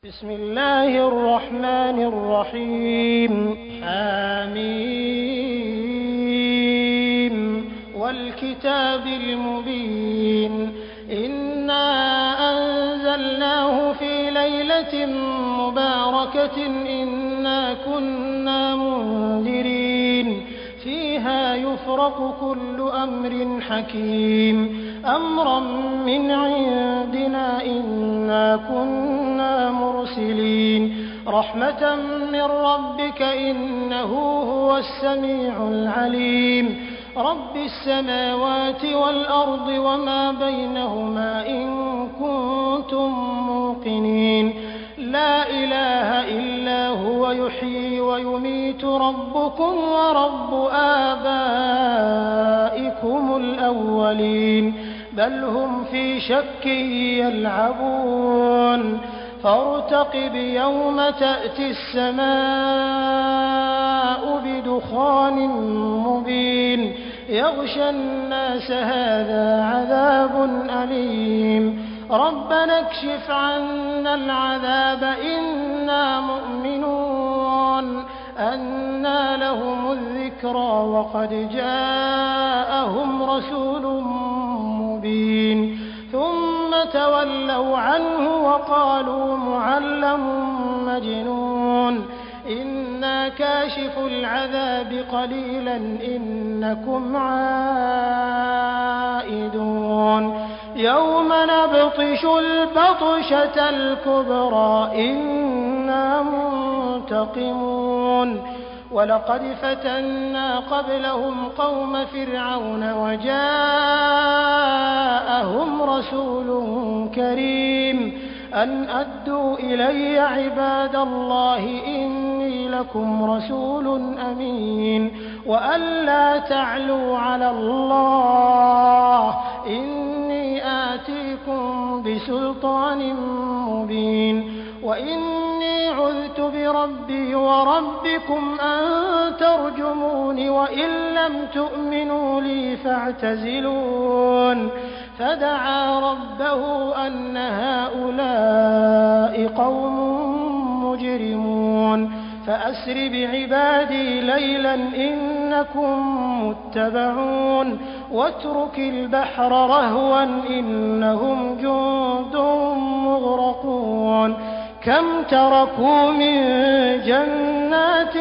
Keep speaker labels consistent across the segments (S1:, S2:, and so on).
S1: بسم الله الرحمن الرحيم حميم والكتاب المبين إنا أنزلناه في ليلة مباركة إنا كنا منذرين فيها يفرق كل أمر حكيم أمرا من عندنا إنا كنا مرسلين رحمة من ربك إنه هو السميع العليم رب السماوات والأرض وما بينهما إن كنتم موقنين لا إله إلا هو يحيي ويميت ربكم ورب آبائكم الأولين بل هم في شك يلعبون فارتقب يوم تأتي السماء بدخان مبين يغشى الناس هذا عذاب أليم ربنا اكشف عنا العذاب إنا مؤمنون أنى لهم الذكرى وقد جاءهم رسول مبين ثم تولوا عنه وقالوا معلم مجنون إنا كاشف العذاب قليلا إنكم عائدون يوم نبطش البطشة الكبرى إنا منتقمون ولقد فتنا قبلهم قوم فرعون وجاءهم رسول كريم أن أدوا إلي عباد الله إني لكم رسول أمين وأن لا تعلوا على الله إني آتيكم بسلطان مبين وإني عذت بربي وربكم أن ترجمون وإن لم تؤمنوا لي فاعتزلون فدعا ربه أن هؤلاء قوم مجرمون فأسر بعبادي ليلا إنكم متبعون واترك البحر رهوا إنهم جند مغرقون كم تركوا من جنات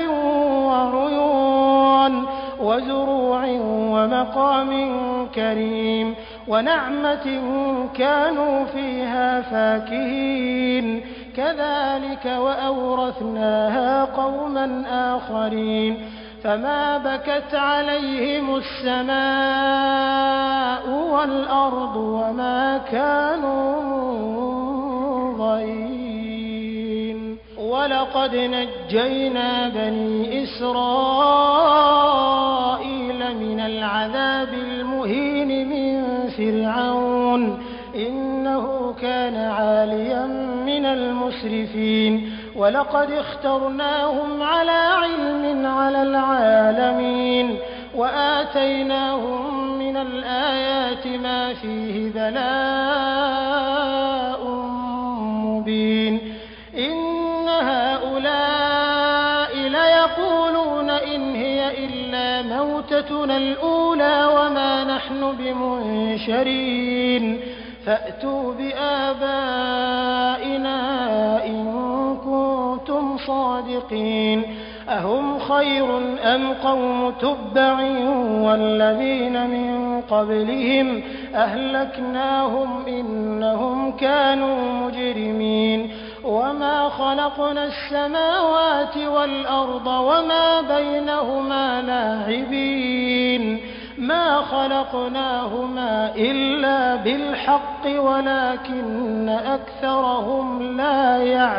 S1: وعيون وزروع ومقام كريم ونعمة كانوا فيها فاكهين كذلك وأورثناها قوما آخرين فما بكت عليهم السماء والأرض وما كانوا منظرين ولقد نجينا بني إسرائيل من العذاب المهين من فرعون إنه كان عاليا من المسرفين ولقد اخترناهم على علم على العالمين وآتيناهم من الآيات ما فيه بلاء مبين إن هؤلاء ليقولون إن هي إلا موتتنا الأولى وما نحن بمنشرين فأتوا بآبائنا إن كنتم صادقين أهم خير أم قوم تبع والذين من قبلهم أهلكناهم إنهم كانوا مجرمين وما خلقنا السماوات والأرض وما بينهما لاعبين ما خلقناهما إلا بالحق ولكن أكثرهم لا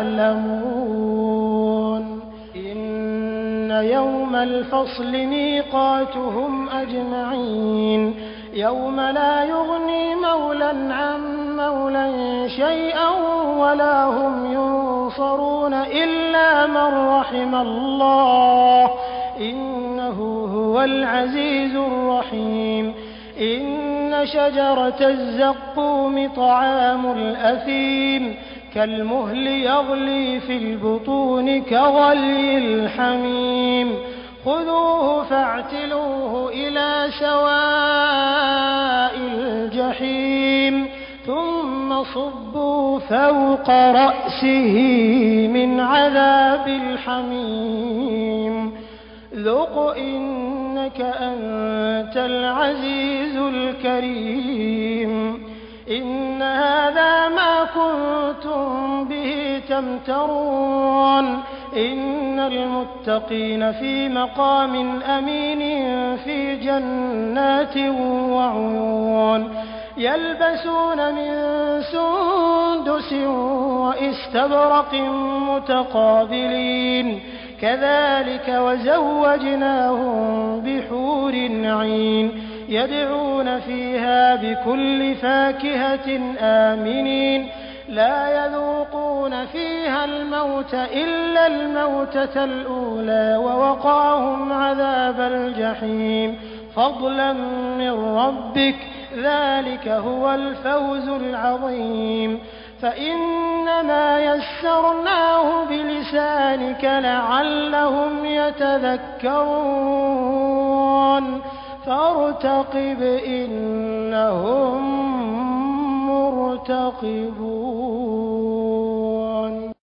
S1: يعلمون إن يوم الفصل ميقاتهم أجمعين يوم لا يغني مولى عن مولى شيئا ولا هم ينصرون إلا من رحم الله إنه هو العزيز الرحيم إن شجرة الزقوم طعام الأثيم كالمهل يغلي في البطون كغلي الحميم خذوه فاعتلوه إلى سواء الجحيم ثم صبوا فوق رأسه من عذاب الحميم ذق إنك أنت العزيز الكريم إن هذا ما كنتم به تمترون إن المتقين في مقام أمين في جنات وعيون يلبسون من سندس وإستبرق متقابلين كذلك وزوجناهم بحور عين يدعون فيها بكل فاكهة آمنين لا يذوقون فيها الموت إلا الموتة الأولى ووقاهم عذاب الجحيم فضلا من ربك ذلك هو الفوز العظيم فإنما يسرناه بلسانك لعلهم يتذكرون فارتقب إنهم مرتقبون